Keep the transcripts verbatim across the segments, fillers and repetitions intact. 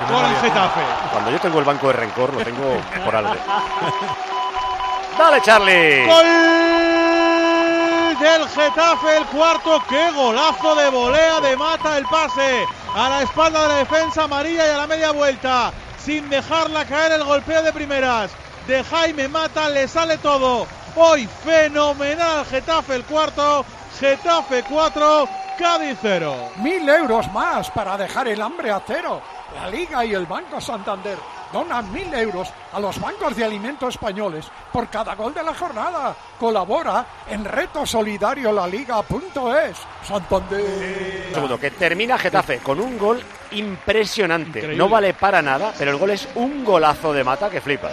con el Getafe. Cuando yo tengo el banco de rencor, lo tengo por algo. ¡Dale, Charlie! ¡Gol del Getafe! El cuarto. ¡Qué golazo de volea de Mata! El pase a la espalda de la defensa amarilla y a la media vuelta, sin dejarla caer, el golpeo de primeras de Jaime Mata. Le sale todo. Hoy fenomenal Getafe, el cuarto. Getafe cuatro, Cádiz cero. Mil euros más para dejar el hambre a cero. La Liga y el Banco Santander donan mil euros a los bancos de alimentos españoles por cada gol de la jornada. Colabora en reto solidario laliga punto es. Santander. Un segundo, que termina Getafe con un gol impresionante. Increíble. No vale para nada, pero el gol es un golazo de Mata que flipas.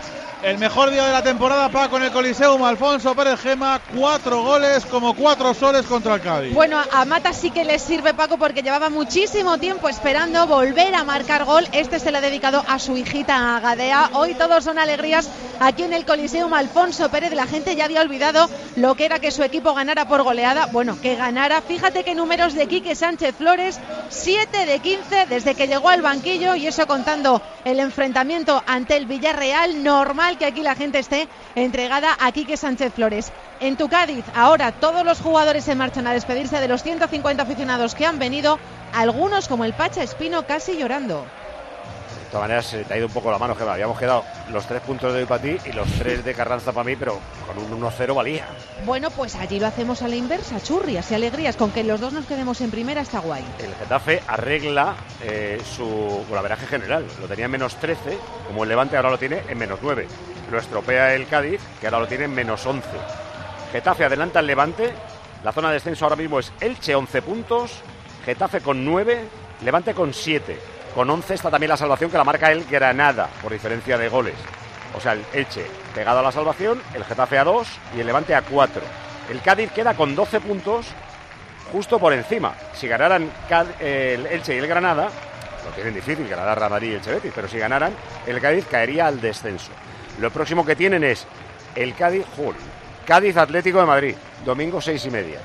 El mejor día de la temporada, Paco, en el Coliseum. Alfonso Pérez Gema, cuatro goles como cuatro soles contra el Cádiz. Bueno, a Mata sí que le sirve, Paco, porque llevaba muchísimo tiempo esperando volver a marcar gol. Este se lo ha dedicado a su hijita Gadea. Hoy todos son alegrías aquí en el Coliseum. Alfonso Pérez, la gente ya había olvidado lo que era que su equipo ganara por goleada. Bueno, que ganara. Fíjate qué números de Quique Sánchez Flores, siete de quince desde que llegó al banquillo, y eso contando el enfrentamiento ante el Villarreal. Normal que aquí la gente esté entregada a Quique Sánchez Flores. En tu Cádiz, ahora todos los jugadores se marchan a despedirse de los ciento cincuenta aficionados que han venido, algunos como el Pacha Espino casi llorando. De todas maneras, se te ha ido un poco la mano, Gema. Habíamos quedado los tres puntos de hoy para ti y los tres de Carranza para mí, pero con un uno cero valía. Bueno, pues allí lo hacemos a la inversa, churrias y alegrías. Con que los dos nos quedemos en primera está guay. El Getafe arregla eh, su golaveraje general. Lo tenía en menos trece, como el Levante ahora lo tiene en menos nueve. Lo estropea el Cádiz, que ahora lo tiene en menos once. Getafe adelanta al Levante. La zona de descenso ahora mismo es Elche, once puntos. Getafe con nueve, Levante con siete. Con once está también la salvación, que la marca el Granada, por diferencia de goles. O sea, el Elche pegado a la salvación, el Getafe a dos y el Levante a cuatro. El Cádiz queda con doce puntos, justo por encima. Si ganaran el Elche y el Granada, lo tienen difícil, Granada, Radarí y Elche Betis, pero si ganaran, el Cádiz caería al descenso. Lo próximo que tienen es el Cádiz, joder, Cádiz Atlético de Madrid, domingo seis y media.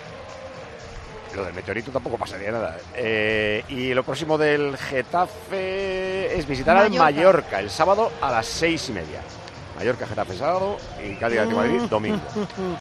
Lo del meteorito tampoco pasaría nada. Eh, y lo próximo del Getafe es visitar Mallorca. al Mallorca el sábado a las seis y media. Mallorca, Getafe sábado y Cádiz Atlético de Madrid domingo.